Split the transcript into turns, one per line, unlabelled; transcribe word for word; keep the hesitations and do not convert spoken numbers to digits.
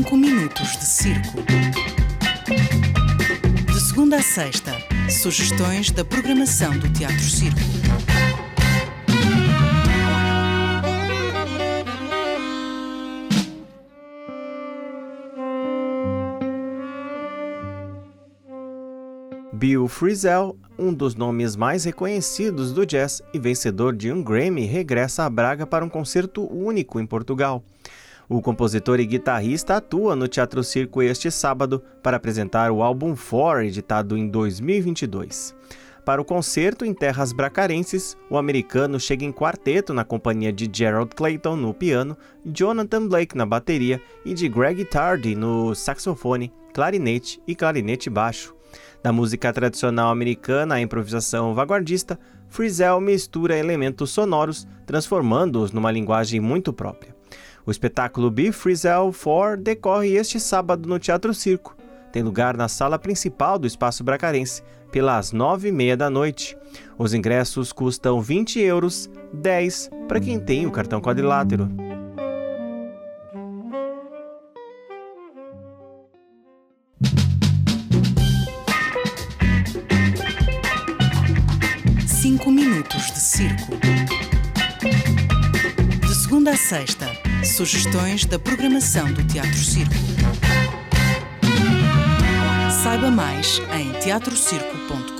cinco minutos de circo. De segunda a sexta, sugestões da programação do Teatro Circo.
Bill Frisell, um dos nomes mais reconhecidos do jazz e vencedor de um Grammy, regressa a Braga para um concerto único em Portugal. O compositor e guitarrista atua no Teatro Circo este sábado para apresentar o álbum For, editado em dois mil e vinte e dois. Para o concerto em terras bracarenses, o americano chega em quarteto na companhia de Gerald Clayton no piano, Jonathan Blake na bateria e de Greg Tardy no saxofone, clarinete e clarinete baixo. Da música tradicional americana à improvisação vanguardista, Frisell mistura elementos sonoros, transformando-os numa linguagem muito própria. O espetáculo Bill Frisell For decorre este sábado no Teatro Circo. Tem lugar na sala principal do Espaço Bracarense, pelas nove e meia da noite. Os ingressos custam vinte euros, dez para quem tem o cartão quadrilátero.
cinco minutos de circo. De segunda a sexta, sugestões da programação do Teatro Circo. Saiba mais em teatro circo ponto com.